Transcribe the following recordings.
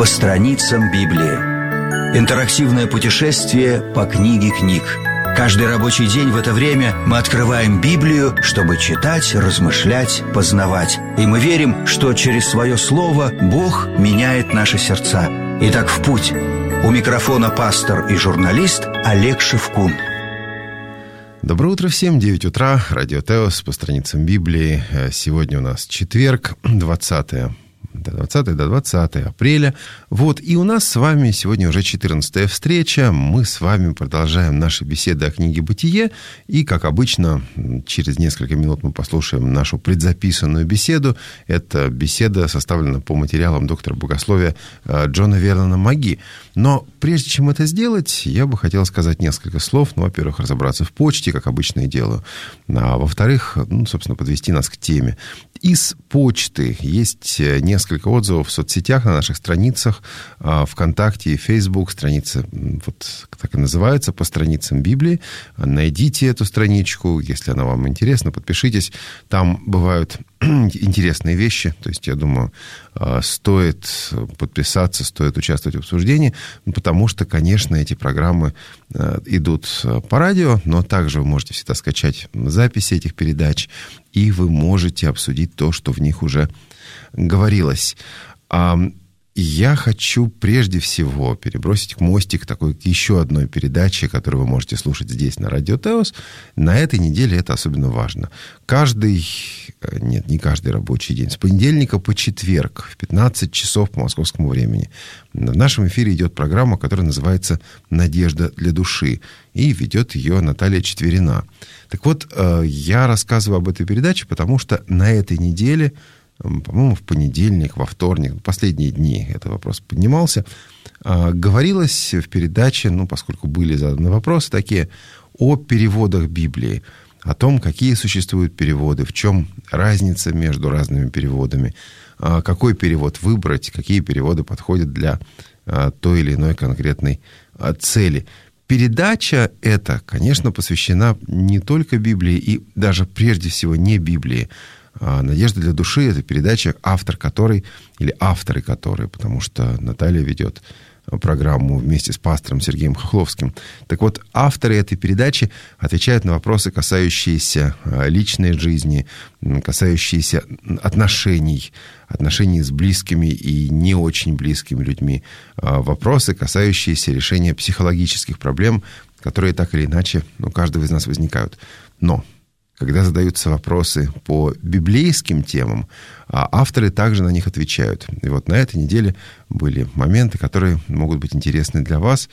страницам Библии. Интерактивное путешествие по книге книг. Каждый рабочий день в это время мы открываем Библию, чтобы читать, размышлять, познавать. И мы верим, что через свое слово Бог меняет наши сердца. Итак, в путь. У микрофона пастор и журналист Олег Шевкун. Доброе утро всем, 9 утра, Радио Теос по страницам Библии. Сегодня у нас четверг, 20 апреля. Вот, и у нас с вами сегодня уже 14-я встреча. Мы с вами продолжаем наши беседы о книге «Бытие». И, как обычно, через несколько минут мы послушаем нашу предзаписанную беседу. Эта беседа составлена по материалам доктора богословия Джона Верлана Маги. Но прежде чем это сделать, я бы хотел сказать несколько слов. Ну, во-первых, разобраться в почте, как обычно и делаю. А во-вторых, собственно, подвести нас к теме. Из почты есть несколько отзывов в соцсетях, на наших страницах, ВКонтакте и Фейсбук. Страница вот так и называется, по страницам Библии. Найдите эту страничку, если она вам интересна, подпишитесь. Там бывают интересные вещи. То есть, я думаю, стоит подписаться, стоит участвовать в обсуждении, потому что, конечно, эти программы идут по радио, но также вы можете всегда скачать записи этих передач, и вы можете обсудить то, что в них уже говорилось. Я хочу прежде всего перебросить мостик такой к еще одной передаче, которую вы можете слушать здесь, на Радио Теос. На этой неделе это особенно важно. Не каждый рабочий день, с понедельника по четверг в 15 часов по московскому времени в нашем эфире идет программа, которая называется «Надежда для души». И ведет ее Наталья Четверина. Так вот, я рассказываю об этой передаче, потому что на этой неделе, по-моему, в понедельник, во вторник, последние дни этот вопрос поднимался, говорилось в передаче, поскольку были заданы вопросы такие, о переводах Библии, о том, какие существуют переводы, в чем разница между разными переводами, какой перевод выбрать, какие переводы подходят для той или иной конкретной цели. Передача эта, конечно, посвящена не только Библии и даже прежде всего не Библии. «Надежда для души» — это передача, авторы которой, потому что Наталья ведет программу вместе с пастором Сергеем Хохловским. Так вот, авторы этой передачи отвечают на вопросы, касающиеся личной жизни, касающиеся отношений с близкими и не очень близкими людьми, вопросы, касающиеся решения психологических проблем, которые так или иначе у каждого из нас возникают. Но когда задаются вопросы по библейским темам, авторы также на них отвечают. И вот на этой неделе были моменты, которые могут быть интересны для вас.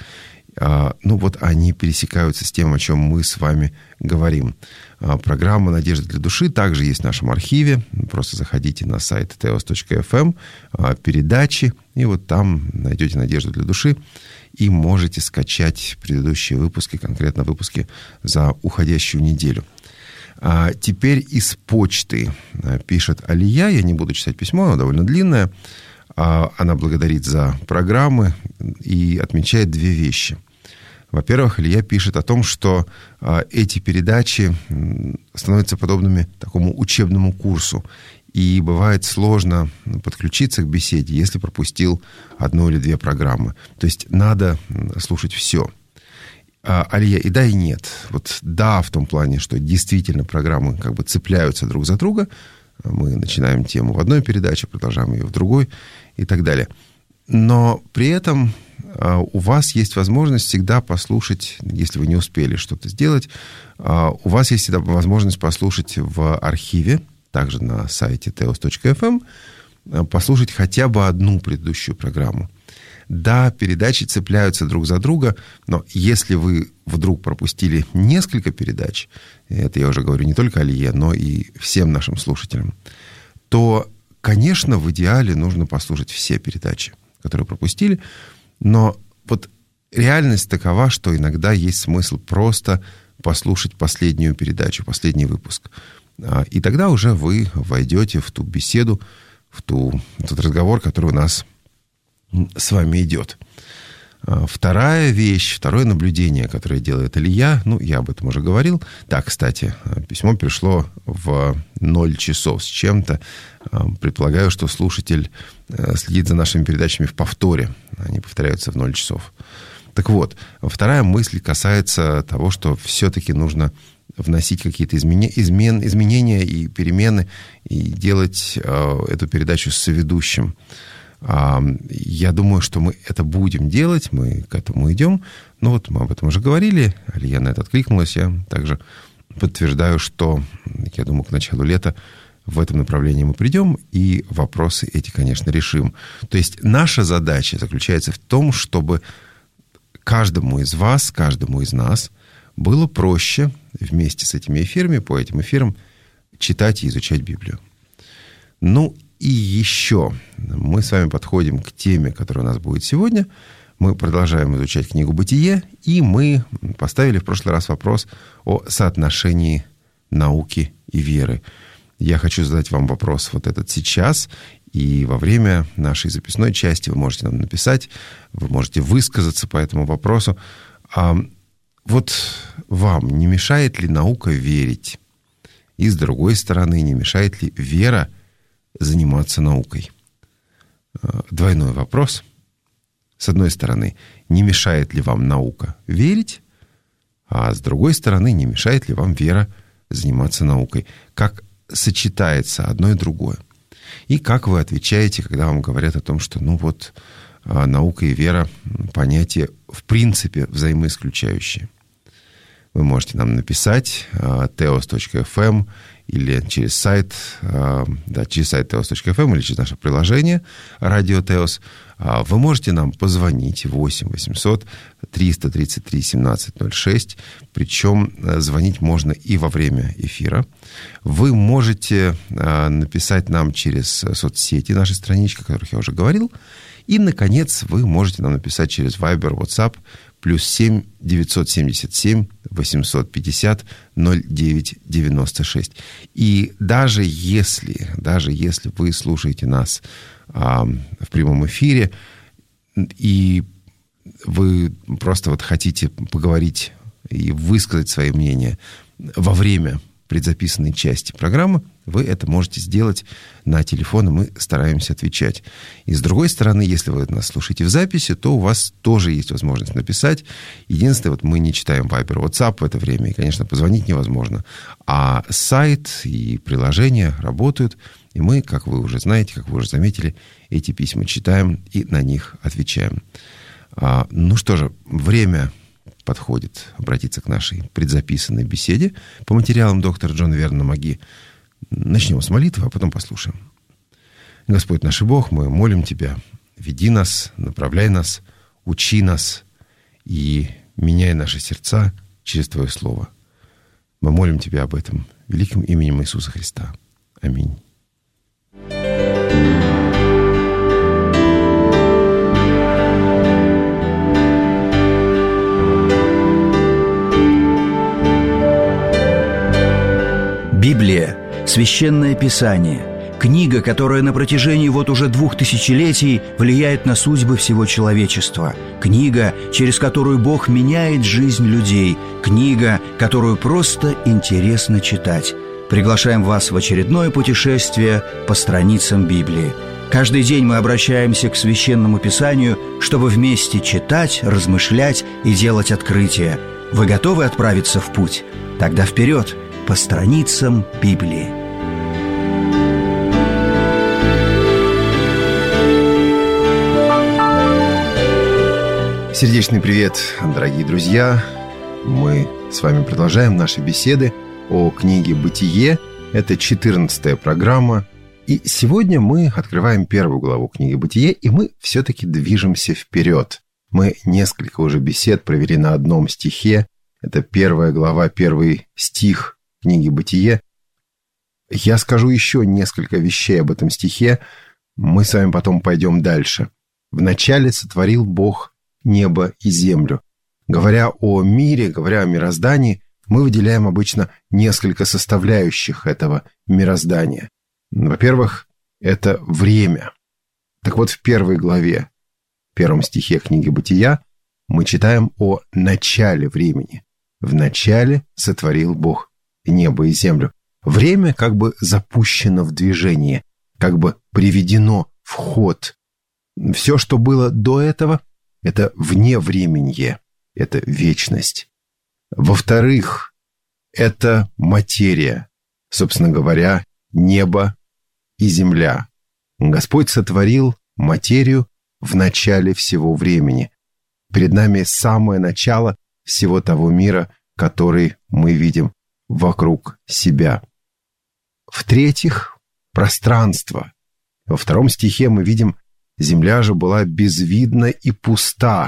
Они пересекаются с тем, о чем мы с вами говорим. Программа «Надежда для души» также есть в нашем архиве. Просто заходите на сайт teos.fm, передачи, и вот там найдете «Надежду для души», и можете скачать предыдущие выпуски, конкретно выпуски за уходящую неделю. Теперь из почты пишет Алия. Я не буду читать письмо, оно довольно длинное. Она благодарит за программы и отмечает две вещи. Во-первых, Алия пишет о том, что эти передачи становятся подобными такому учебному курсу. И бывает сложно подключиться к беседе, если пропустил одну или две программы. То есть надо слушать все. Алия, и да, и нет. Вот да, в том плане, что действительно программы как бы цепляются друг за друга. Мы начинаем тему в одной передаче, продолжаем ее в другой и так далее. Но при этом у вас есть возможность всегда послушать, если вы не успели что-то сделать, у вас есть всегда возможность послушать в архиве, также на сайте teos.fm, послушать хотя бы одну предыдущую программу. Да, передачи цепляются друг за друга, но если вы вдруг пропустили несколько передач, это я уже говорю не только Алие, но и всем нашим слушателям, то, конечно, в идеале нужно послушать все передачи, которые пропустили, но вот реальность такова, что иногда есть смысл просто послушать последнюю передачу, последний выпуск. И тогда уже вы войдете в ту беседу, в тот разговор, который у нас с вами идет. Вторая вещь, второе наблюдение, которое делает Илья, я об этом уже говорил. Так, кстати, письмо пришло в 0 часов с чем-то. Предполагаю, что слушатель следит за нашими передачами в повторе. Они повторяются в 0 часов. Так вот, вторая мысль касается того, что все-таки нужно вносить какие-то изменения и перемены и делать эту передачу с соведущим. Я думаю, что мы это будем делать, мы к этому идем. Мы об этом уже говорили, Алия на это откликнулась. Я также подтверждаю, что, я думаю, к началу лета в этом направлении мы придем и вопросы эти, конечно, решим. То есть наша задача заключается в том, чтобы каждому из вас, каждому из нас было проще вместе с этими эфирами, по этим эфирам, читать и изучать Библию. И еще мы с вами подходим к теме, которая у нас будет сегодня. Мы продолжаем изучать книгу «Бытие», и мы поставили в прошлый раз вопрос о соотношении науки и веры. Я хочу задать вам вопрос вот этот сейчас, и во время нашей записной части вы можете нам написать, вы можете высказаться по этому вопросу. Вот вам не мешает ли наука верить? И с другой стороны, не мешает ли вера заниматься наукой? Двойной вопрос. С одной стороны, не мешает ли вам наука верить, а с другой стороны, не мешает ли вам вера заниматься наукой? Как сочетается одно и другое? И как вы отвечаете, когда вам говорят о том, что наука и вера — понятия в принципе взаимоисключающие? Вы можете нам написать teos.fm или через сайт teos.fm или через наше приложение «Радио Теос». Вы можете нам позвонить 8 800 333 1706, причем звонить можно и во время эфира. Вы можете написать нам через соцсети, наши странички, о которых я уже говорил. И, наконец, вы можете нам написать через Viber, WhatsApp, +7 977 850 0996. И даже если вы слушаете нас в прямом эфире, и вы просто хотите поговорить и высказать свои мнения во время предзаписанной части программы, вы это можете сделать на телефон, и мы стараемся отвечать. И с другой стороны, если вы нас слушаете в записи, то у вас тоже есть возможность написать. Единственное, мы не читаем Viber, WhatsApp в это время, и, конечно, позвонить невозможно. А сайт и приложения работают, и мы, как вы уже знаете, как вы уже заметили, эти письма читаем и на них отвечаем. Что же, время подходит обратиться к нашей предзаписанной беседе по материалам доктора Джона Вернона Маги. Начнем с молитвы, а потом послушаем. Господь наш Бог, мы молим Тебя, веди нас, направляй нас, учи нас и меняй наши сердца через Твое Слово. Мы молим Тебя об этом великим именем Иисуса Христа. Аминь. Библия – священное писание, книга, которая на протяжении уже 2000 летий влияет на судьбы всего человечества, книга, через которую Бог меняет жизнь людей, книга, которую просто интересно читать. Приглашаем вас в очередное путешествие по страницам Библии. Каждый день мы обращаемся к Священному Писанию, чтобы вместе читать, размышлять и делать открытия. Вы готовы отправиться в путь? Тогда вперед! По страницам Библии. Сердечный привет, дорогие друзья! Мы с вами продолжаем наши беседы о книге «Бытие». Это 14-я программа. И сегодня мы открываем первую главу книги «Бытие», и мы все-таки движемся вперед. Мы несколько уже бесед провели на одном стихе. Это первая глава, первый стих книги «Бытие». Я скажу еще несколько вещей об этом стихе. Мы с вами потом пойдем дальше. «Вначале сотворил Бог небо и землю». Говоря о мире, говоря о мироздании, мы выделяем обычно несколько составляющих этого мироздания. Во-первых, это время. Так вот, в первой главе, в первом стихе книги «Бытия» мы читаем о начале времени. В начале сотворил Бог небо и землю. Время как бы запущено в движение, как бы приведено в ход. Все, что было до этого, это вневременье, это вечность. Во-вторых, это материя, собственно говоря, небо и земля. Господь сотворил материю в начале всего времени. Перед нами самое начало всего того мира, который мы видим вокруг себя. В-третьих, пространство. Во 2 стихе мы видим, земля же была безвидна и пуста.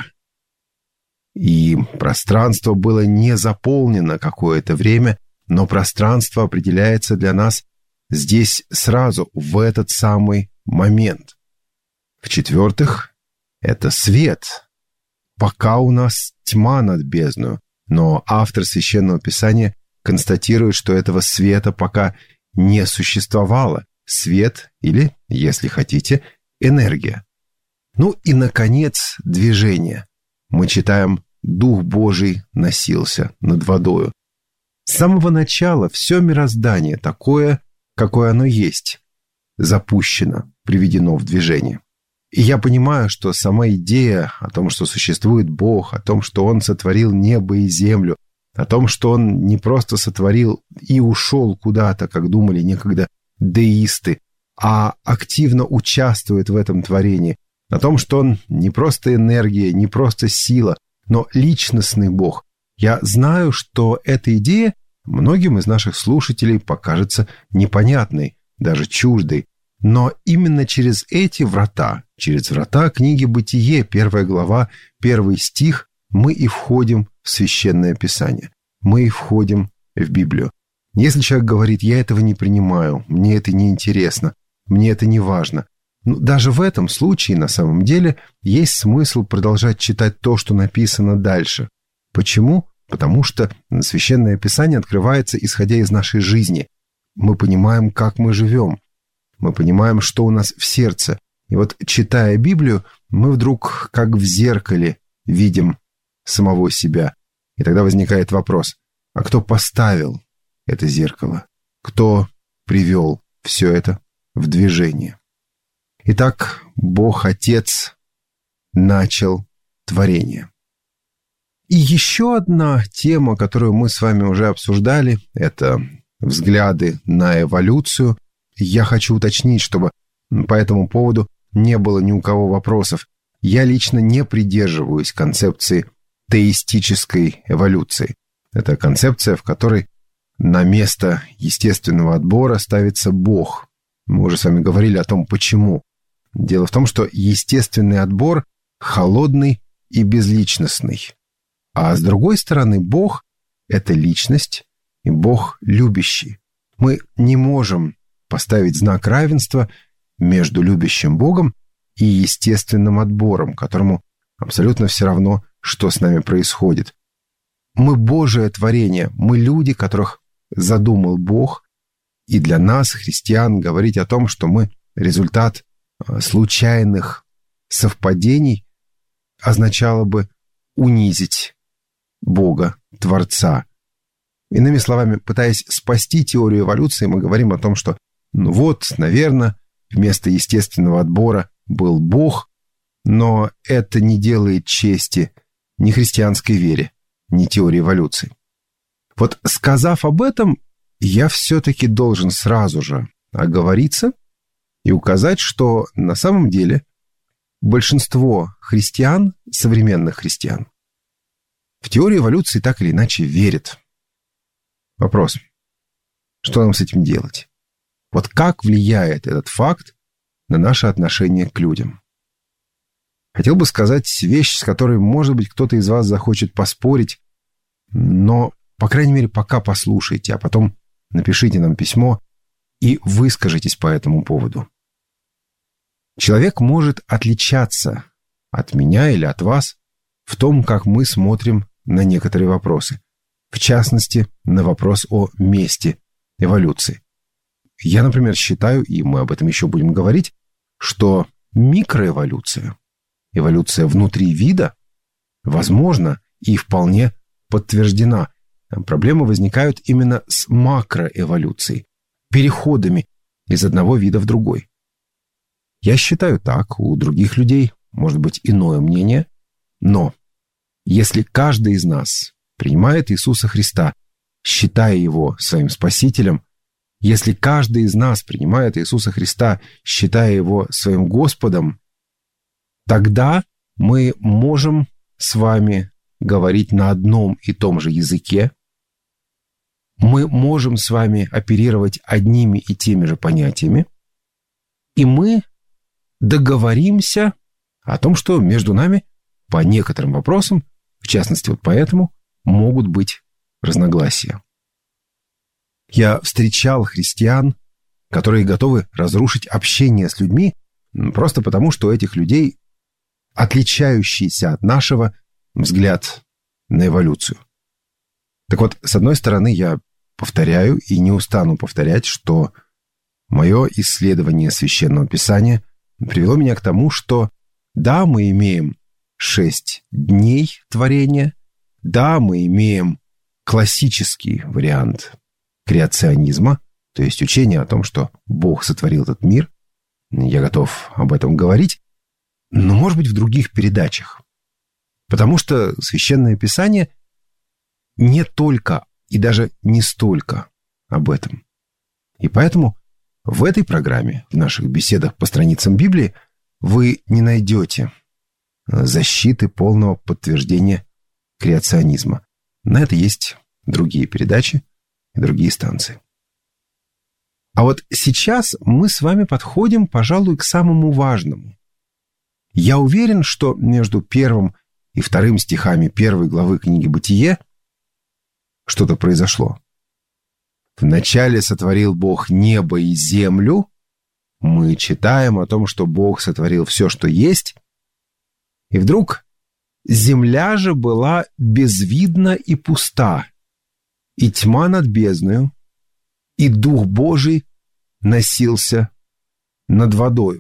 И пространство было не заполнено какое-то время, но пространство определяется для нас здесь сразу, в этот самый момент. В-четвертых, это свет. Пока у нас тьма над бездною, но автор Священного Писания констатирует, что этого света пока не существовало. Свет или, если хотите, энергия. Ну и, наконец, движение. Мы читаем «Дух Божий носился над водою». С самого начала все мироздание такое, какое оно есть, запущено, приведено в движение. И я понимаю, что сама идея о том, что существует Бог, о том, что Он сотворил небо и землю, о том, что Он не просто сотворил и ушел куда-то, как думали некогда деисты, а активно участвует в этом творении, о том, что Он не просто энергия, не просто сила, но личностный Бог. Я знаю, что эта идея многим из наших слушателей покажется непонятной, даже чуждой. Но именно через эти врата, через врата книги «Бытие», 1 глава, 1 стих, мы и входим в Священное Писание. Мы и входим в Библию. Если человек говорит: «Я этого не принимаю, мне это не интересно, мне это не важно», даже в этом случае, на самом деле, есть смысл продолжать читать то, что написано дальше. Почему? Потому что Священное Писание открывается, исходя из нашей жизни. Мы понимаем, как мы живем. Мы понимаем, что у нас в сердце. И вот, читая Библию, мы вдруг, как в зеркале, видим самого себя. И тогда возникает вопрос: а кто поставил это зеркало? Кто привел все это в движение? Итак, Бог Отец начал творение. И еще одна тема, которую мы с вами уже обсуждали, это взгляды на эволюцию. Я хочу уточнить, чтобы по этому поводу не было ни у кого вопросов. Я лично не придерживаюсь концепции теистической эволюции. Это концепция, в которой на место естественного отбора ставится Бог. Мы уже с вами говорили о том, почему. Дело в том, что естественный отбор холодный и безличностный. А с другой стороны, Бог – это личность, и Бог любящий. Мы не можем поставить знак равенства между любящим Богом и естественным отбором, которому абсолютно все равно, что с нами происходит. Мы Божие творение, мы люди, которых задумал Бог, и для нас, христиан, говорить о том, что мы результат случайных совпадений, означало бы унизить Бога, Творца. Иными словами, пытаясь спасти теорию эволюции, мы говорим о том, что наверное, вместо естественного отбора был Бог, но это не делает чести ни христианской вере, ни теории эволюции. Вот, сказав об этом, я все-таки должен сразу же оговориться и указать, что на самом деле большинство христиан, современных христиан, в теорию эволюции так или иначе верят. Вопрос: что нам с этим делать? Вот как влияет этот факт на наше отношение к людям? Хотел бы сказать вещь, с которой, может быть, кто-то из вас захочет поспорить, но, по крайней мере, пока послушайте, а потом напишите нам письмо и выскажитесь по этому поводу. Человек может отличаться от меня или от вас в том, как мы смотрим на некоторые вопросы. В частности, на вопрос о месте эволюции. Я, например, считаю, и мы об этом еще будем говорить, что микроэволюция, эволюция внутри вида, возможна и вполне подтверждена. Проблемы возникают именно с макроэволюцией, переходами из одного вида в другой. Я считаю так, у других людей может быть иное мнение, но если каждый из нас принимает Иисуса Христа, считая Его своим Спасителем, если каждый из нас принимает Иисуса Христа, считая Его своим Господом, тогда мы можем с вами говорить на одном и том же языке, мы можем с вами оперировать одними и теми же понятиями, и мы договоримся о том, что между нами по некоторым вопросам, в частности вот поэтому, могут быть разногласия. Я встречал христиан, которые готовы разрушить общение с людьми просто потому, что у этих людей отличающийся от нашего взгляд на эволюцию. Так вот, с одной стороны, я повторяю и не устану повторять, что мое исследование Священного Писания привело меня к тому, что да, мы имеем 6 дней творения, да, мы имеем классический вариант креационизма, то есть учение о том, что Бог сотворил этот мир. Я готов об этом говорить, но, может быть, в других передачах. Потому что Священное Писание не только и даже не столько об этом. И поэтому в этой программе, в наших беседах по страницам Библии, вы не найдете защиты полного подтверждения креационизма. На это есть другие передачи и другие станции. А вот сейчас мы с вами подходим, пожалуй, к самому важному. Я уверен, что между 1 и 2 стихами 1 главы книги «Бытие» что-то произошло. «Вначале сотворил Бог небо и землю». Мы читаем о том, что Бог сотворил все, что есть. И вдруг земля же была безвидна и пуста, и тьма над бездною, и Дух Божий носился над водою.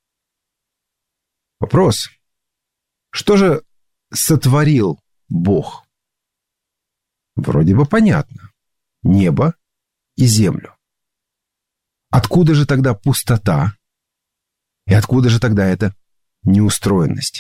Вопрос. Что же сотворил Бог? Вроде бы понятно. Небо и землю. Откуда же тогда пустота? И откуда же тогда эта неустроенность?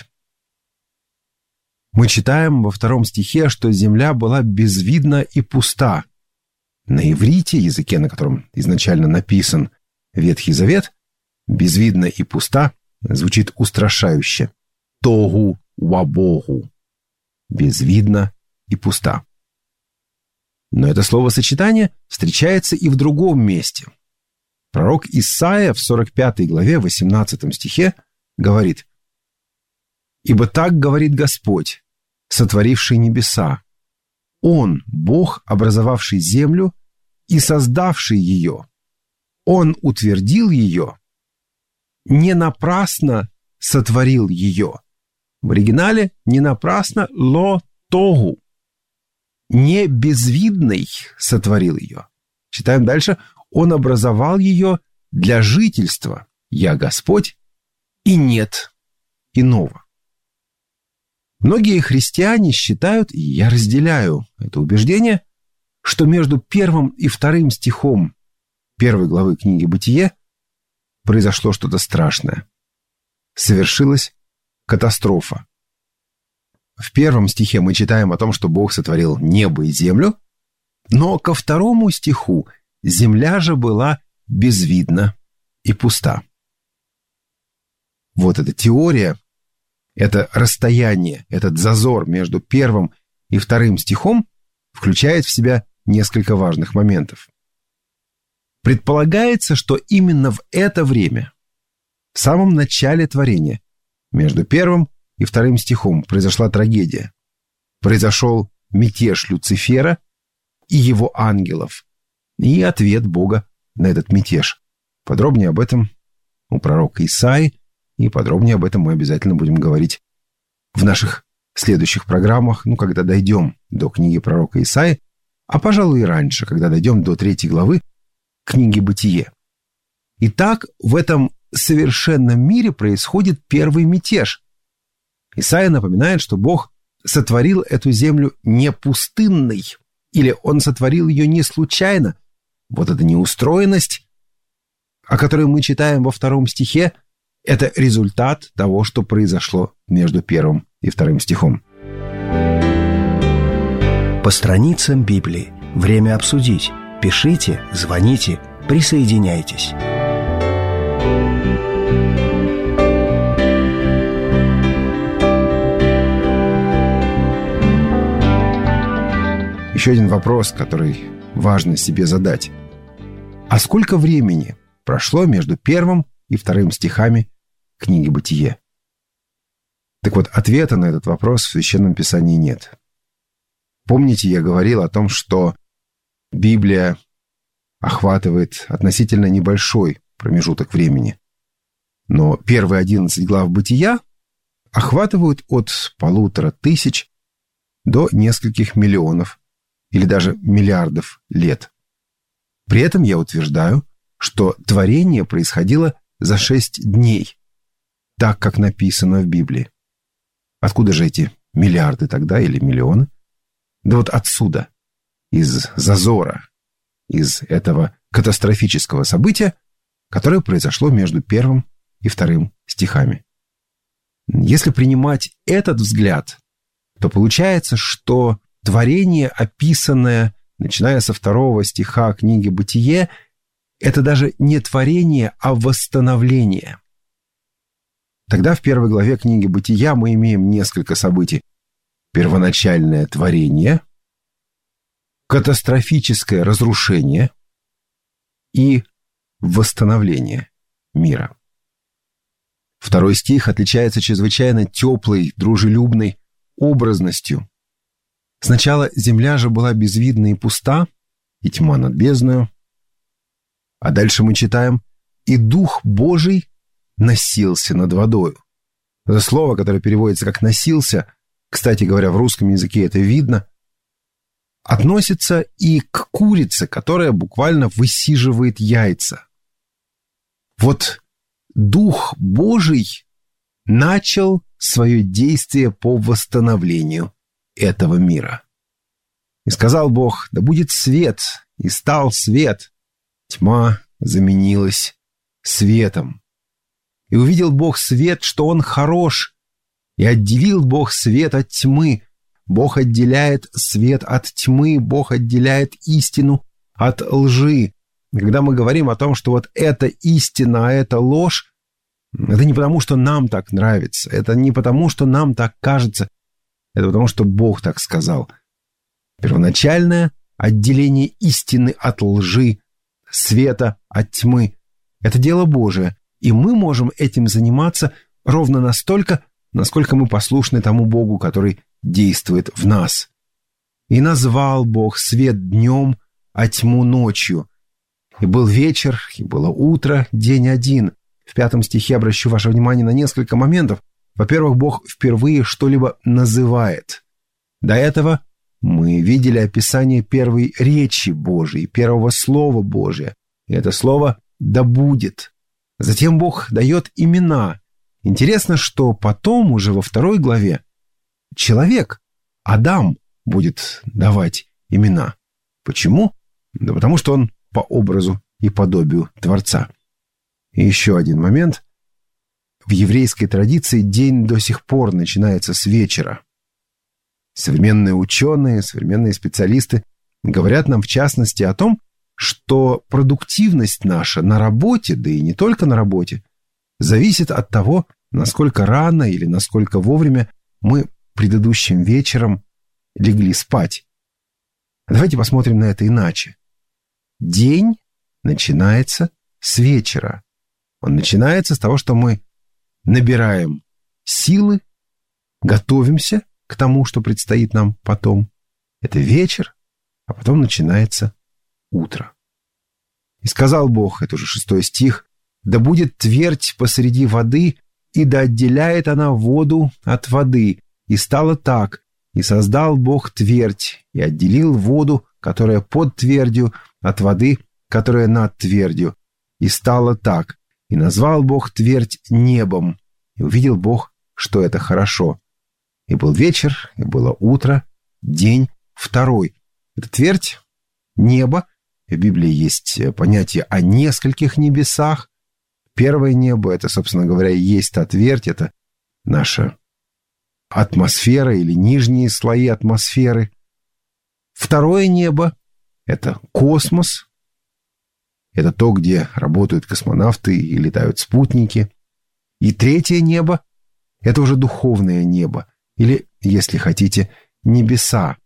Мы читаем во 2 стихе, что земля была безвидна и пуста. На иврите, языке, на котором изначально написан Ветхий Завет, безвидна и пуста звучит устрашающе. Тогу вабогу. Безвидна и пуста. Но это словосочетание встречается и в другом месте. Пророк Исаия в 45 главе, 18 стихе говорит: «Ибо так говорит Господь, сотворивший небеса, Он, Бог, образовавший землю и создавший ее. Он утвердил ее, не напрасно сотворил ее». В оригинале не напрасно ло тогу. Не безвидный сотворил ее. Читаем дальше. Он образовал ее для жительства. Я Господь, и нет иного. Многие христиане считают, и я разделяю это убеждение, что между 1 и 2 стихом 1 главы книги «Бытие» произошло что-то страшное. Совершилась катастрофа. В 1 стихе мы читаем о том, что Бог сотворил небо и землю, но ко 2 стиху земля же была безвидна и пуста. Вот эта теория, это расстояние, этот зазор между 1 и 2 стихом включает в себя несколько важных моментов. Предполагается, что именно в это время, в самом начале творения, между 1 и 2 стихом произошла трагедия. Произошел мятеж Люцифера и его ангелов, и ответ Бога на этот мятеж. Подробнее об этом у пророка Исаии, и подробнее об этом мы обязательно будем говорить в наших следующих программах, когда дойдем до книги пророка Исаии, а, пожалуй, и раньше, когда дойдем до 3 главы книги «Бытие». Итак, в этом совершенном мире происходит первый мятеж. Исаия напоминает, что Бог сотворил эту землю не пустынной, или Он сотворил ее не случайно. Вот эта неустроенность, о которой мы читаем во 2 стихе, это результат того, что произошло между 1 и 2 стихом. По страницам Библии. Время обсудить. Пишите, звоните, присоединяйтесь. Еще один вопрос, который важно себе задать. А сколько времени прошло между 1 и 2 стихами книги «Бытие»? Так вот, ответа на этот вопрос в Священном Писании нет. Помните, я говорил о том, что Библия охватывает относительно небольшой промежуток времени. Но первые 11 глав «Бытия» охватывают от 1500 до нескольких миллионов или даже миллиардов лет. При этом я утверждаю, что творение происходило за 6 дней, так как написано в Библии. Откуда же эти миллиарды тогда или миллионы? Да вот отсюда, из зазора, из этого катастрофического события, которое произошло между 1 и 2 стихами. Если принимать этот взгляд, то получается, что творение, описанное, начиная со 2 стиха книги «Бытие», это даже не творение, а восстановление. Тогда в 1 главе книги «Бытия» мы имеем несколько событий. Первоначальное творение, катастрофическое разрушение и восстановление мира. 2 стих отличается чрезвычайно теплой, дружелюбной образностью. Сначала земля же была безвидна и пуста, и тьма над бездною. А дальше мы читаем: «И Дух Божий носился над водою». Это слово, которое переводится как «носился», кстати говоря, в русском языке это видно, относится и к курице, которая буквально высиживает яйца. Вот Дух Божий начал свое действие по восстановлению этого мира. «И сказал Бог: да будет свет, и стал свет. Тьма заменилась светом. И увидел Бог свет, что он хорош, и отделил Бог свет от тьмы». Бог отделяет свет от тьмы, Бог отделяет истину от лжи. Когда мы говорим о том, что вот это истина, а это ложь, это не потому, что нам так нравится, это не потому, что нам так кажется, это потому, что Бог так сказал. Первоначальное отделение истины от лжи, света от тьмы – это дело Божие, и мы можем этим заниматься ровно настолько, насколько мы послушны тому Богу, который действует в нас. «И назвал Бог свет днем, а тьму ночью. И был вечер, и было утро, день один». В 5 стихе обращу ваше внимание на несколько моментов. Во-первых, Бог впервые что-либо называет. До этого мы видели описание первой речи Божией, первого слова Божия. И это слово «да будет». Затем Бог дает имена. Интересно, что потом, уже во 2 главе, человек, Адам, будет давать имена. Почему? Да потому что он по образу и подобию Творца. И еще один момент. В еврейской традиции день до сих пор начинается с вечера. Современные ученые, современные специалисты говорят нам в частности о том, что продуктивность наша на работе, да и не только на работе, зависит от того, насколько рано или насколько вовремя мы предыдущим вечером легли спать. Давайте посмотрим на это иначе. День начинается с вечера. Он начинается с того, что мы набираем силы, готовимся к тому, что предстоит нам потом. Это вечер, а потом начинается утро. «И сказал Бог», это уже 6 стих, «да будет твердь посреди воды, и да отделяет она воду от воды. И стало так, и создал Бог твердь, и отделил воду, которая под твердью, от воды, которая над твердью. И стало так, и назвал Бог твердь небом, и увидел Бог, что это хорошо. И был вечер, и было утро, день второй. Это твердь, небо. В Библии есть понятие о нескольких небесах. Первое небо — это, собственно говоря, и есть та твердь, это наша атмосфера или нижние слои атмосферы. Второе небо — это космос. Это то, где работают космонавты и летают спутники. И третье небо — это уже духовное небо, или, если хотите, небеса.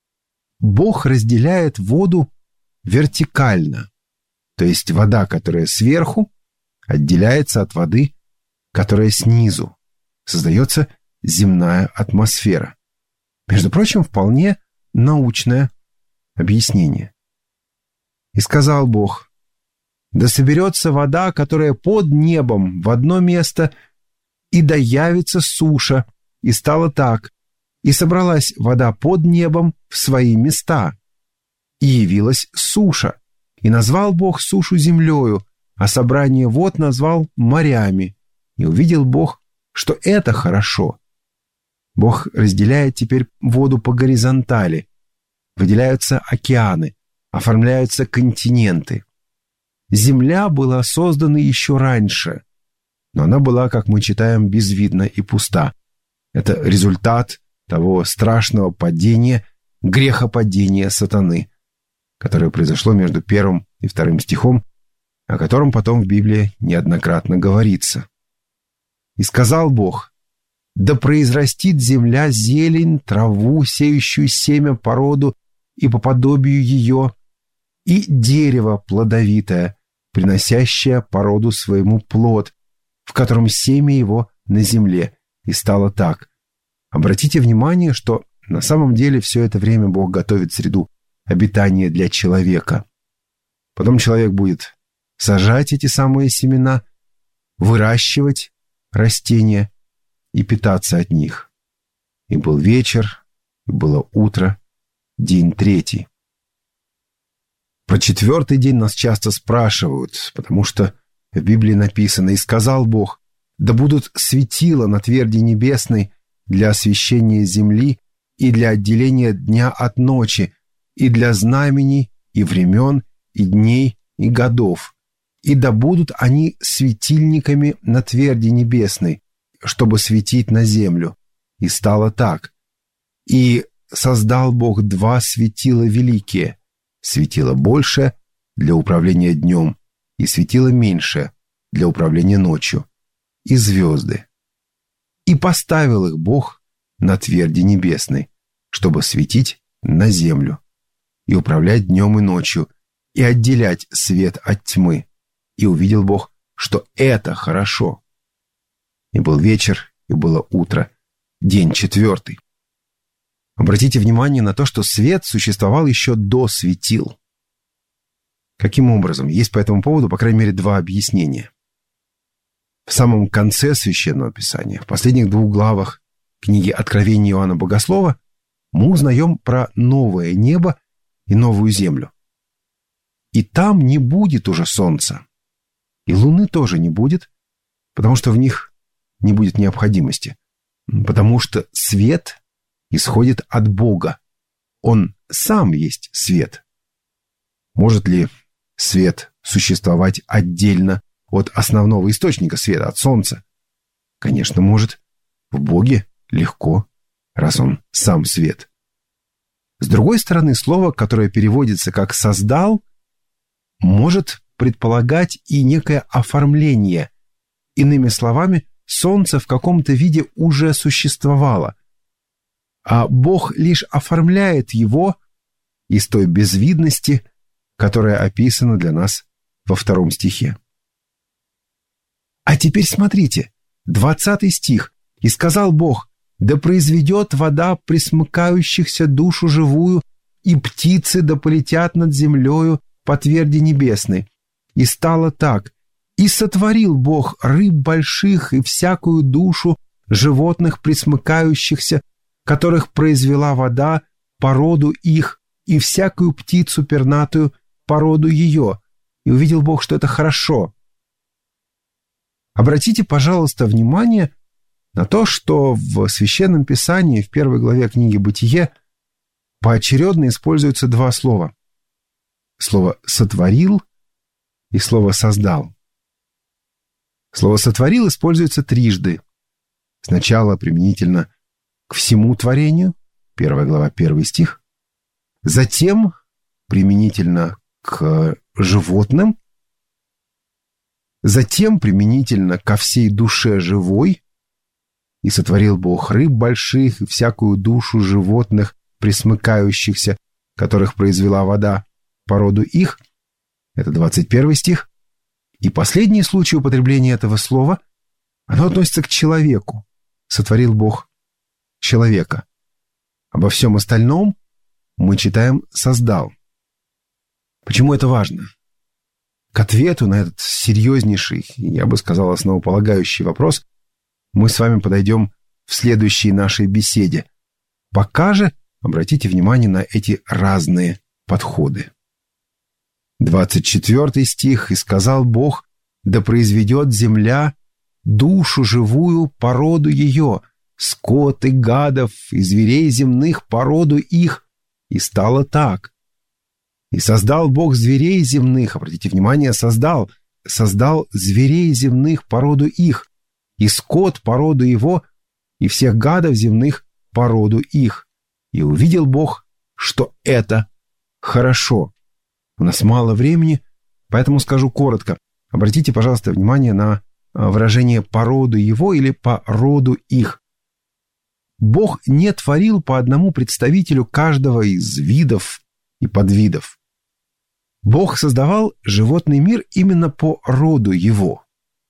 Бог разделяет воду вертикально, то есть вода, которая сверху, отделяется от воды, которая снизу. Создается земная атмосфера. Между прочим, вполне научное объяснение. «И сказал Бог: да соберется вода, которая под небом, в одно место, и да явится суша. И стало так. И собралась вода под небом в свои места. И явилась суша. И назвал Бог сушу землею, а собрание вод назвал морями. И увидел Бог, что это хорошо». Бог разделяет теперь воду по горизонтали. Выделяются океаны, оформляются континенты. Земля была создана еще раньше, но она была, как мы читаем, безвидна и пуста. Это результат того страшного падения, грехопадения сатаны, которое произошло между 1 и 2 стихом, о котором потом в Библии неоднократно говорится. «И сказал Бог: да произрастит земля зелень, траву, сеющую семя по роду и по подобию ее, и дерево плодовитое, приносящее по роду своему плод, в котором семя его на земле». И стало так. Обратите внимание, что на самом деле все это время Бог готовит среду обитания для человека. Потом человек будет сажать эти самые семена, выращивать растения и питаться от них. И был вечер, и было утро, день третий. Про четвертый день нас часто спрашивают, потому что в Библии написано: «И сказал Бог: да будут светила на тверди небесной для освещения земли и для отделения дня от ночи, и для знамений, и времен, и дней, и годов. И да будут они светильниками на тверди небесной, чтобы светить на землю». И стало так. И создал Бог 2 светила великие: светило большее для управления днем, и светило меньшее для управления ночью, и звезды. И поставил их Бог на тверди небесной, чтобы светить на землю, и управлять днем и ночью, и отделять свет от тьмы. И увидел Бог, что это хорошо. И был вечер, и было утро, день четвертый. Обратите внимание на то, что свет существовал еще до светил. Каким образом? Есть по этому поводу, по крайней мере, 2 объяснения. В самом конце Священного Писания, в последних 2 главах книги Откровения Иоанна Богослова, мы узнаем про новое небо и новую землю. И там не будет уже солнца. И луны тоже не будет, потому что в них не будет необходимости. Потому что свет исходит от Бога. Он сам есть свет. Может ли свет существовать отдельно от основного источника света, от солнца? Конечно, может. В Боге легко, раз он сам свет. С другой стороны, слово, которое переводится как «создал», может предполагать и некое оформление. Иными словами, солнце в каком-то виде уже существовало, а Бог лишь оформляет его из той безвидности, которая описана для нас во 2 стихе. А теперь смотрите, 20 стих. «И сказал Бог: да произведет вода пресмыкающихся душу живую, и птицы да полетят над землею по тверди небесной. И стало так. И сотворил Бог рыб больших и всякую душу животных пресмыкающихся, которых произвела вода по роду их, и всякую птицу пернатую по роду ее. И увидел Бог, что это хорошо». Обратите, пожалуйста, внимание на то, что в Священном Писании, в 1 главе книги «Бытие», поочередно используются два слова. Слово «сотворил» и слово «создал». Слово «сотворил» используется трижды. Сначала применительно к всему творению, 1 глава, 1 стих. Затем применительно к животным. Затем применительно ко всей душе живой. И сотворил Бог рыб больших и всякую душу животных, пресмыкающихся, которых произвела вода, по роду их. Это 21 стих. И последний случай употребления этого слова, оно относится к человеку. Сотворил Бог человека. Обо всем остальном мы читаем «создал». Почему это важно? К ответу на этот серьезнейший, я бы сказал, основополагающий вопрос мы с вами подойдем в следующей нашей беседе. Пока же обратите внимание на эти разные подходы. 24 стих. «И сказал Бог, да произведет земля душу живую по роду ее, скот и гадов, и зверей земных по роду их. И стало так. И создал Бог зверей земных». Обратите внимание, создал зверей земных по роду их, и скот по роду его, и всех гадов земных по роду их. И увидел Бог, что это хорошо. У нас мало времени, поэтому скажу коротко. Обратите, пожалуйста, внимание на выражение «по роду его» или «по роду их». Бог не творил по одному представителю каждого из видов и подвидов. Бог создавал животный мир именно по роду его.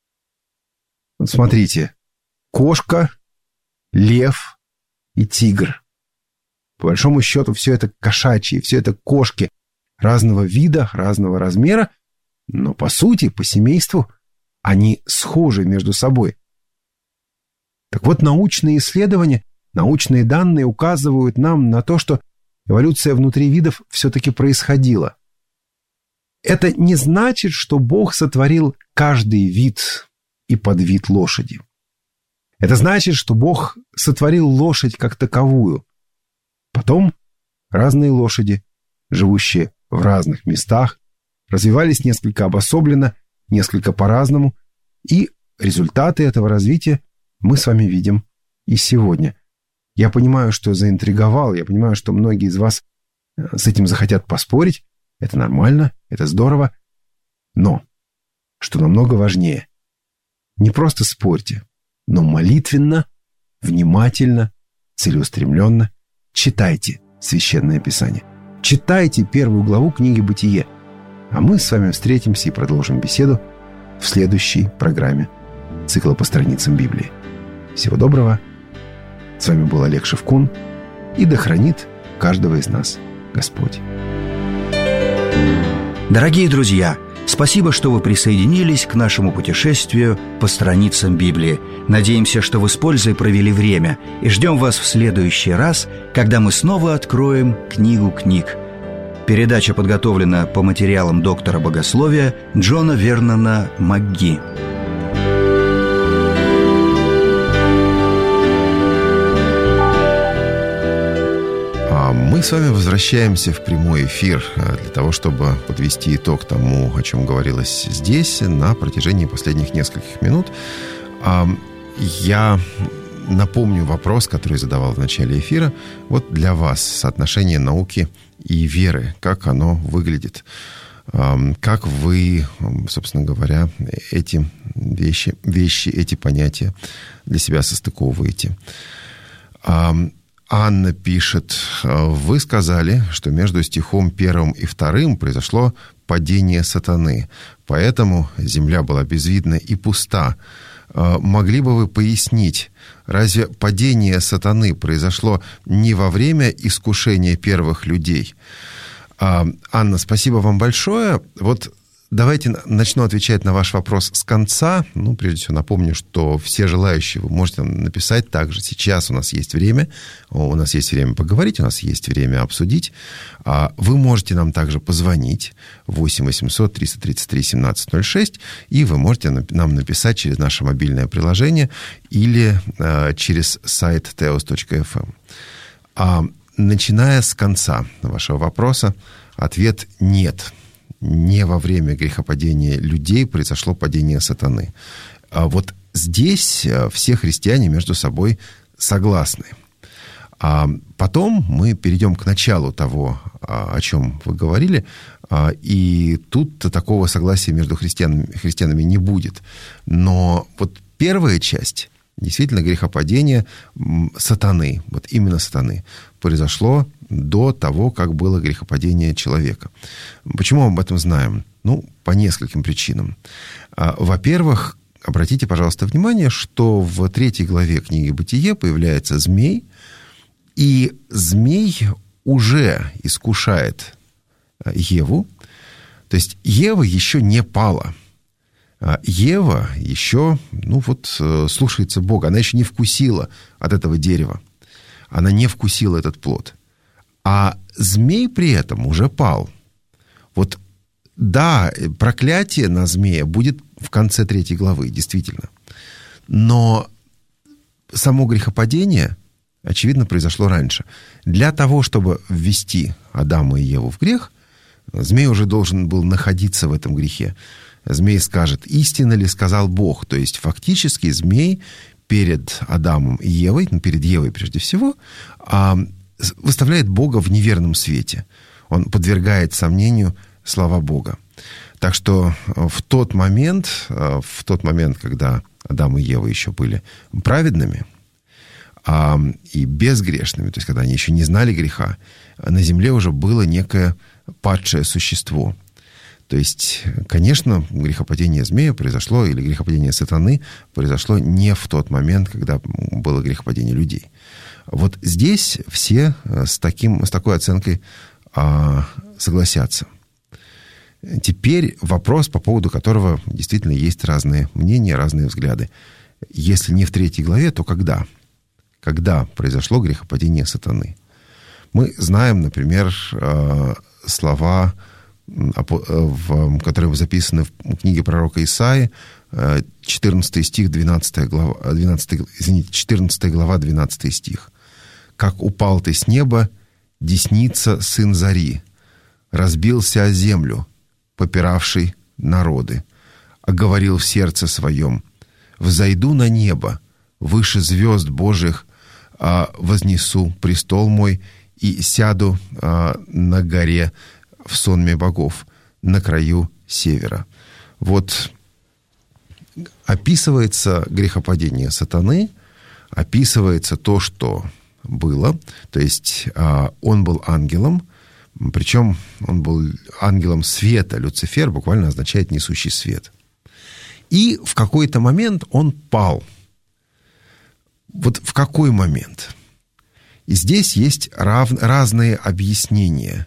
Вот смотрите, кошка, лев и тигр. По большому счету, все это кошачьи, все это кошки разного вида, разного размера, но по сути, по семейству, они схожи между собой. Так вот, научные исследования, научные данные указывают нам на то, что эволюция внутри видов все-таки происходила. Это не значит, что Бог сотворил каждый вид и подвид лошади. Это значит, что Бог сотворил лошадь как таковую. Потом разные лошади, живущие в разных местах, развивались несколько обособленно, несколько по-разному, и результаты этого развития мы с вами видим и сегодня. Я понимаю, что заинтриговал, я понимаю, что многие из вас с этим захотят поспорить. Это нормально, это здорово. Но, что намного важнее, не просто спорьте, но молитвенно, внимательно, целеустремленно читайте Священное Писание. Читайте 1 главу книги «Бытие». А мы с вами встретимся и продолжим беседу в следующей программе цикла по страницам Библии. Всего доброго. С вами был Олег Шевкун. И да хранит каждого из нас Господь. Дорогие друзья, спасибо, что вы присоединились к нашему путешествию по страницам Библии. Надеемся, что вы с пользой провели время, и ждем вас в следующий раз, когда мы снова откроем книгу книг. Передача подготовлена по материалам доктора богословия Джона Вернона МакГи. Мы с вами возвращаемся в прямой эфир для того, чтобы подвести итог тому, о чем говорилось здесь на протяжении последних нескольких минут. Я напомню вопрос, который задавал в начале эфира. Вот для вас соотношение науки и веры, как оно выглядит, как вы, собственно говоря, эти вещи, эти понятия для себя состыковываете. Анна пишет: вы сказали, что между стихом 1 и 2 произошло падение сатаны, поэтому земля была безвидна и пуста. Могли бы вы пояснить, разве падение сатаны произошло не во время искушения первых людей? Анна, спасибо вам большое. Вот давайте начну отвечать на ваш вопрос с конца. Прежде всего напомню, что все желающие, вы можете написать также. Сейчас у нас есть время. У нас есть время поговорить, у нас есть время обсудить. Вы можете нам также позвонить 8 800 333 1706, и вы можете нам написать через наше мобильное приложение или через сайт teos.fm. Начиная с конца вашего вопроса, ответ – нет. Не во время грехопадения людей произошло падение сатаны. Вот здесь все христиане между собой согласны. Потом мы перейдем к началу того, о чем вы говорили, и тут такого согласия между христианами не будет. Но вот первая часть, действительно, грехопадение сатаны, вот именно сатаны, произошло до того, как было грехопадение человека. Почему мы об этом знаем? По нескольким причинам. Во-первых, обратите, пожалуйста, внимание, что в 3 главе книги «Бытие» появляется змей, и змей уже искушает Еву. То есть Ева еще не пала. Ева еще, слушается Бога. Она еще не вкусила от этого дерева. Она не вкусила этот плод. А змей при этом уже пал. Вот, да, проклятие на змея будет в конце 3 главы, действительно. Но само грехопадение, очевидно, произошло раньше. Для того, чтобы ввести Адама и Еву в грех, змей уже должен был находиться в этом грехе. Змей скажет: истинно ли сказал Бог? То есть фактически змей перед Адамом и Евой, перед Евой прежде всего, выставляет Бога в неверном свете. Он подвергает сомнению слова Бога. Так что в тот момент, когда Адам и Ева еще были праведными и безгрешными, то есть когда они еще не знали греха, на земле уже было некое падшее существо. То есть, конечно, грехопадение змея произошло, или грехопадение сатаны произошло не в тот момент, когда было грехопадение людей. Вот здесь все с такой оценкой согласятся. Теперь вопрос, по поводу которого действительно есть разные мнения, разные взгляды. Если не в 3 главе, то когда? Когда произошло грехопадение сатаны? Мы знаем, например, слова, которые записаны в книге пророка Исаии, 14 стих, 14 глава, 12 стих. «Как упал ты с неба, десница сын зари, разбился о землю, попиравший народы, а говорил в сердце своем: взойду на небо, выше звезд Божьих, вознесу престол мой и сяду на горе в сонме богов, на краю севера». Вот описывается грехопадение сатаны, описывается то, что было. То есть он был ангелом, причем он был ангелом света. Люцифер буквально означает «несущий свет». И в какой-то момент он пал. Вот в какой момент? И здесь есть разные объяснения.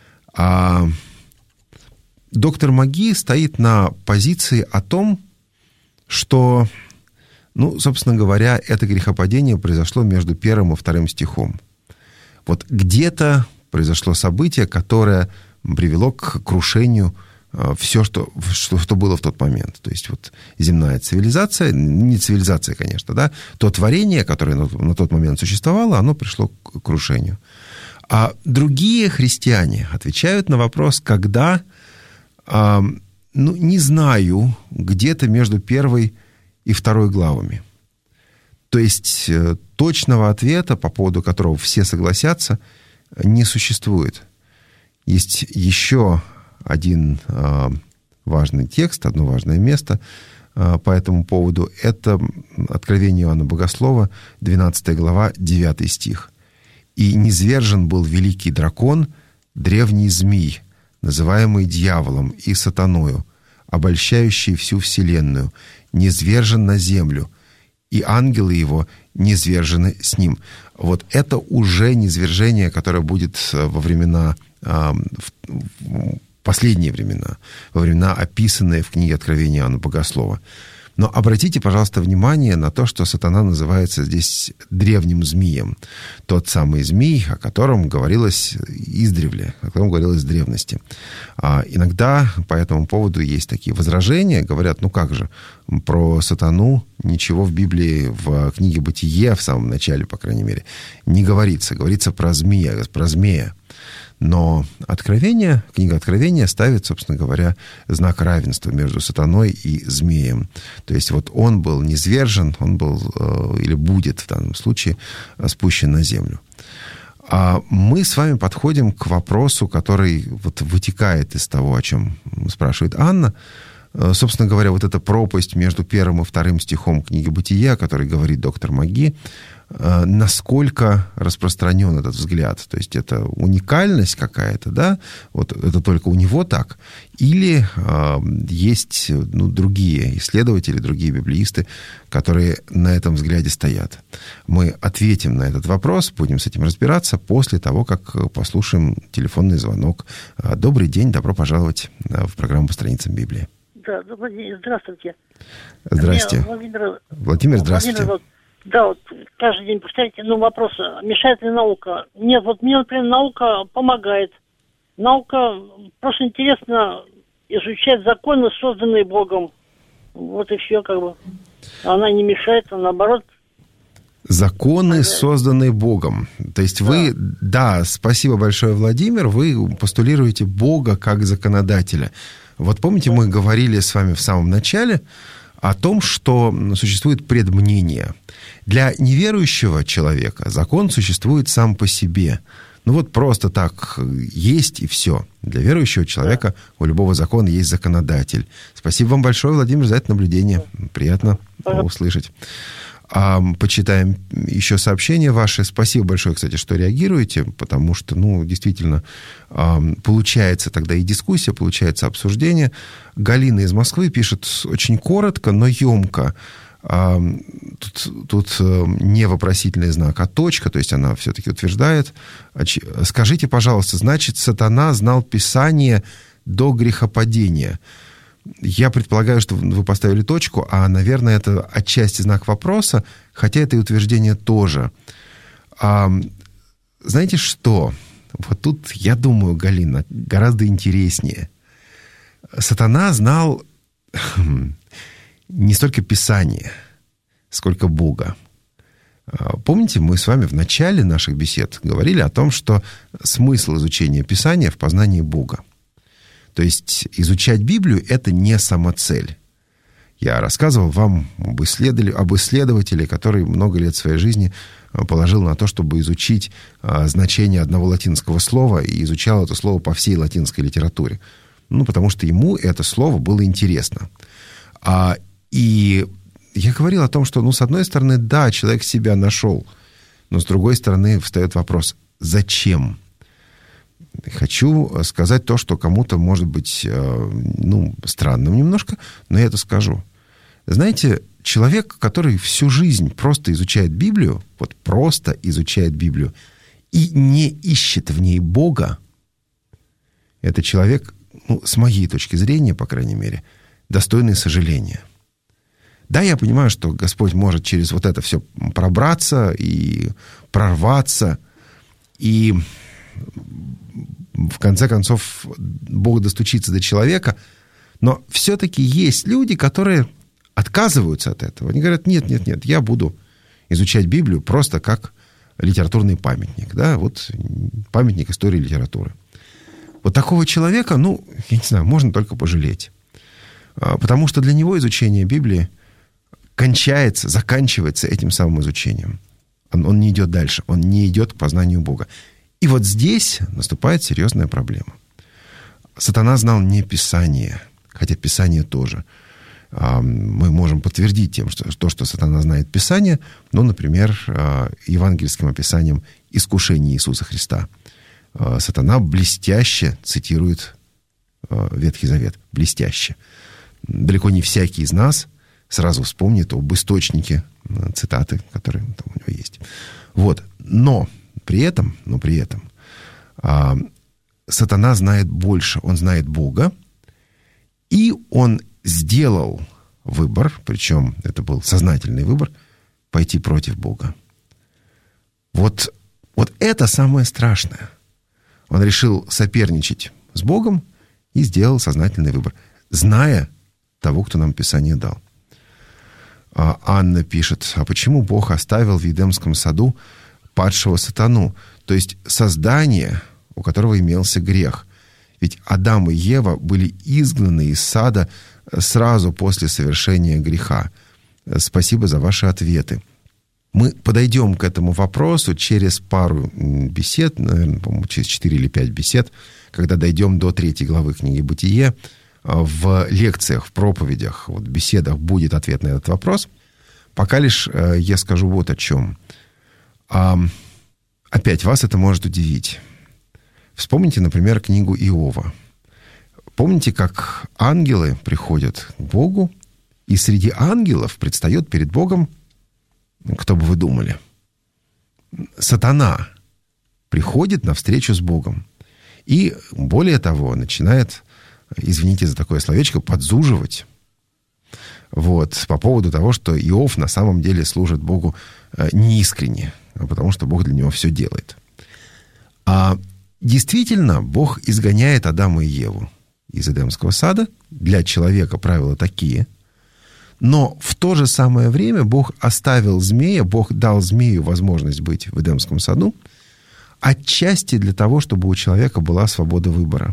Доктор Маги стоит на позиции о том, что, собственно говоря, это грехопадение произошло между 1 и 2 стихом. Вот где-то произошло событие, которое привело к крушению все, что было в тот момент. То есть вот земная цивилизация, не цивилизация, конечно, да, то творение, которое на тот момент существовало, оно пришло к крушению. А другие христиане отвечают на вопрос, когда, не знаю, где-то между 1 и 2 главами. То есть точного ответа, по поводу которого все согласятся, не существует. Есть еще один важный текст, одно важное место по этому поводу. Это Откровение Иоанна Богослова, 12 глава, 9 стих. «И низвержен был великий дракон, древний змий, называемый дьяволом и сатаною, обольщающий всю вселенную, низвержен на землю, и ангелы его низвержены с ним». Вот это уже низвержение, которое будет во времена последние времена, во времена, описанные в книге Откровения Иоанна Богослова. Но обратите, пожалуйста, внимание на то, что сатана называется здесь древним змеем. Тот самый змей, о котором говорилось издревле, о котором говорилось в древности. Иногда по этому поводу есть такие возражения. Говорят, ну как же, про сатану ничего в Библии, в книге «Бытие», в самом начале, по крайней мере, не говорится. Говорится про змея. Но книга Откровения ставит, собственно говоря, знак равенства между сатаной и змеем. То есть вот он был низвержен, он был или будет в данном случае спущен на землю. А мы с вами подходим к вопросу, который вот вытекает из того, о чем спрашивает Анна. Собственно говоря, вот эта пропасть между 1 и 2 стихом книги «Бытия», о которой говорит доктор Маги, насколько распространен этот взгляд. То есть это уникальность какая-то, да? Вот это только у него так? Или есть другие исследователи, другие библеисты, которые на этом взгляде стоят? Мы ответим на этот вопрос, будем с этим разбираться после того, как послушаем телефонный звонок. Добрый день, добро пожаловать в программу «По страницам Библии». Да, добрый день, здравствуйте. Здрасте. Владимир, здравствуйте. Да, вот каждый день повторяйте, вопрос, мешает ли наука? Нет, вот мне, например, наука помогает. Наука, просто интересно изучать законы, созданные Богом. Вот и все, как бы. Она не мешает, а наоборот. Законы, созданные Богом. То есть вы, да, спасибо большое, Владимир, вы постулируете Бога как законодателя. Вот помните, мы говорили с вами в самом начале о том, что существует предмнение. Для неверующего человека закон существует сам по себе. Вот просто так есть и все. Для верующего человека у любого закона есть законодатель. Спасибо вам большое, Владимир, за это наблюдение. Приятно услышать. Почитаем еще сообщения ваши. Спасибо большое, кстати, что реагируете, потому что, действительно, получается тогда и дискуссия, получается обсуждение. Галина из Москвы пишет очень коротко, но емко. Тут не вопросительный знак, а точка, то есть она все-таки утверждает. Скажите, пожалуйста, значит, сатана знал Писание до грехопадения? Я предполагаю, что вы поставили точку, а, наверное, это отчасти знак вопроса, хотя это и утверждение тоже. Знаете что? Вот тут, я думаю, Галина, гораздо интереснее. Сатана знал не столько Писание, сколько Бога. Помните, мы с вами в начале наших бесед говорили о том, что смысл изучения Писания в познании Бога. То есть изучать Библию – это не самоцель. Я рассказывал вам об исследователе, который много лет своей жизни положил на то, чтобы изучить значение одного латинского слова и изучал это слово по всей латинской литературе. Потому что ему это слово было интересно. И я говорил о том, что, с одной стороны, да, человек себя нашел, но с другой стороны встает вопрос – зачем? Хочу сказать то, что кому-то может быть, странным немножко, но я это скажу. Знаете, человек, который всю жизнь просто изучает Библию, и не ищет в ней Бога, это человек, с моей точки зрения, по крайней мере, достойный сожаления. Да, я понимаю, что Господь может через вот это все пробраться и прорваться, и в конце концов Бог достучится до человека, но все-таки есть люди, которые отказываются от этого. Они говорят, нет, я буду изучать Библию просто как литературный памятник, да, памятник истории литературы. Вот такого человека, я не знаю, можно только пожалеть. Потому что для него изучение Библии заканчивается этим самым изучением. Он не идет дальше, он не идет к познанию Бога. И вот здесь наступает серьезная проблема. Сатана знал не Писание, хотя Писание тоже. Мы можем подтвердить тем, что сатана знает Писание, например, евангельским описанием искушения Иисуса Христа. Сатана блестяще цитирует Ветхий Завет. Блестяще. Далеко не всякий из нас сразу вспомнит об источнике цитаты, которые там у него есть. Но при этом сатана знает больше, он знает Бога, и он сделал выбор, причем это был сознательный выбор, пойти против Бога. Вот это самое страшное. Он решил соперничать с Богом и сделал сознательный выбор, зная того, кто нам Писание дал. Анна пишет, а почему Бог оставил в Едемском саду падшего сатану, то есть создание, у которого имелся грех? Ведь Адам и Ева были изгнаны из сада сразу после совершения греха. Спасибо за ваши ответы. Мы подойдем к этому вопросу через пару бесед, наверное, по-моему, через 4 или 5 бесед, когда дойдем до 3 главы книги «Бытие». В лекциях, в проповедях, в беседах будет ответ на этот вопрос. Пока лишь я скажу вот о чем. Опять вас это может удивить. Вспомните, например, книгу Иова. Помните, как ангелы приходят к Богу, и среди ангелов предстает перед Богом, кто бы вы думали? Сатана приходит на встречу с Богом. И, более того, начинает, извините за такое словечко, подзуживать. По поводу того, что Иов на самом деле служит Богу неискренне, потому что Бог для него все делает. Действительно, Бог изгоняет Адама и Еву из Эдемского сада. Для человека правила такие. Но в то же самое время Бог оставил змея, Бог дал змею возможность быть в Эдемском саду, отчасти для того, чтобы у человека была свобода выбора.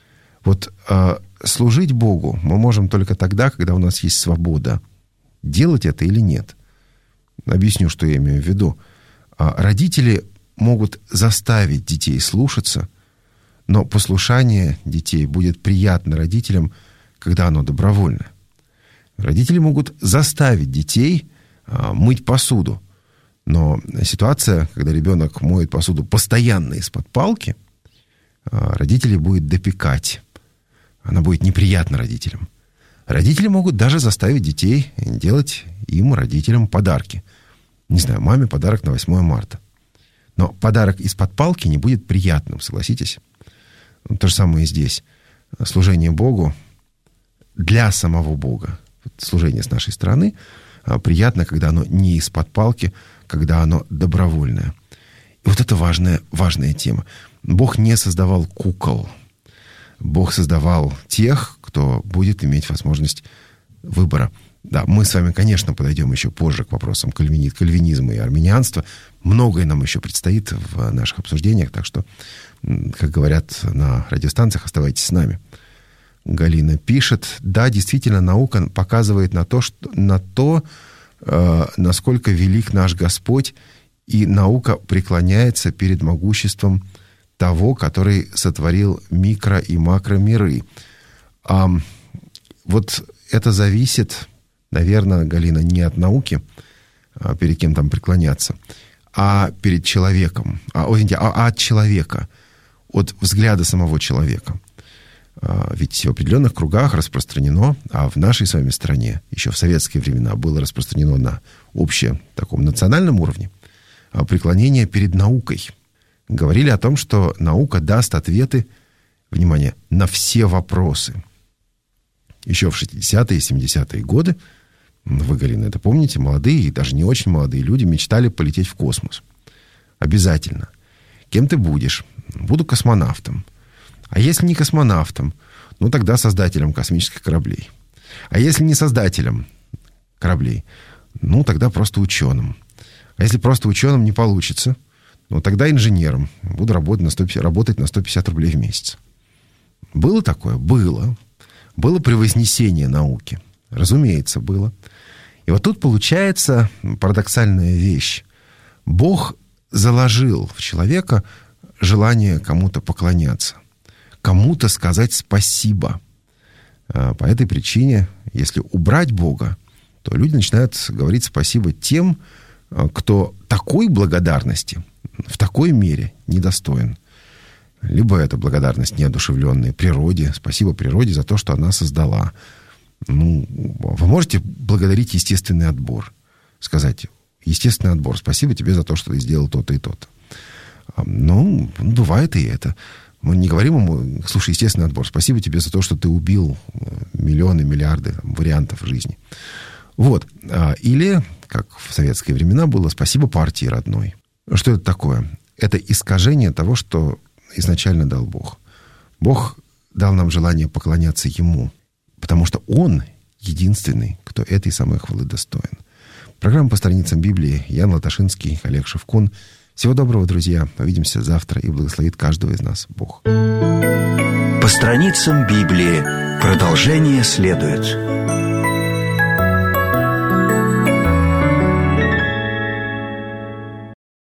Служить Богу мы можем только тогда, когда у нас есть свобода. Делать это или нет. Объясню, что я имею в виду. Родители могут заставить детей слушаться, но послушание детей будет приятно родителям, когда оно добровольно. Родители могут заставить детей мыть посуду, но ситуация, когда ребенок моет посуду постоянно из-под палки, родителей будет допекать. Она будет неприятна родителям. Родители могут даже заставить детей делать им, родителям, подарки. Не знаю, маме подарок на 8 марта. Но подарок из-под палки не будет приятным, согласитесь? То же самое и здесь. Служение Богу для самого Бога, служение с нашей стороны, приятно, когда оно не из-под палки, когда оно добровольное. И это важная тема. Бог не создавал кукол. Бог создавал тех, кто будет иметь возможность выбора. Да, мы с вами, конечно, подойдем еще позже к вопросам кальвинизма и армянианства. Многое нам еще предстоит в наших обсуждениях, так что, как говорят на радиостанциях, оставайтесь с нами. Галина пишет, да, действительно, наука показывает на то, насколько велик наш Господь, и наука преклоняется перед могуществом того, который сотворил микро- и макромиры. Это зависит, наверное, Галина, не от науки, перед кем там преклоняться, а перед человеком, от человека, от взгляда самого человека. Ведь в определенных кругах распространено, а в нашей с вами стране еще в советские времена было распространено на общем таком национальном уровне преклонение перед наукой. Говорили о том, что наука даст ответы, внимание, на все вопросы. Еще в 60-е и 70-е годы, вы, Галина, это помните, молодые и даже не очень молодые люди мечтали полететь в космос. Обязательно. Кем ты будешь? Буду космонавтом. А если не космонавтом, тогда создателем космических кораблей. А если не создателем кораблей, тогда просто ученым. А если просто ученым не получится, тогда инженером. Буду работать на 150 рублей в месяц. Было такое? Было. Было превознесение науки. Разумеется, было. И тут получается парадоксальная вещь. Бог заложил в человека желание кому-то поклоняться, кому-то сказать спасибо. По этой причине, если убрать Бога, то люди начинают говорить спасибо тем, кто такой благодарности в такой мере недостоин. Либо это благодарность неодушевленной природе, спасибо природе за то, что она создала. Вы можете благодарить естественный отбор, сказать: естественный отбор, спасибо тебе за то, что ты сделал то-то и то-то. Бывает и это. Мы не говорим ему: слушай, естественный отбор, спасибо тебе за то, что ты убил миллионы, миллиарды вариантов жизни. Вот. Или, как в советские времена было, спасибо партии родной. Что это такое? Это искажение того, что изначально дал Бог. Бог дал нам желание поклоняться Ему, потому что Он единственный, кто этой самой хвалы достоин. Программа «По страницам Библии». Ян Латашинский, Олег Шевкун. Всего доброго, друзья. Увидимся завтра, и благословит каждого из нас Бог. По страницам Библии. Продолжение следует.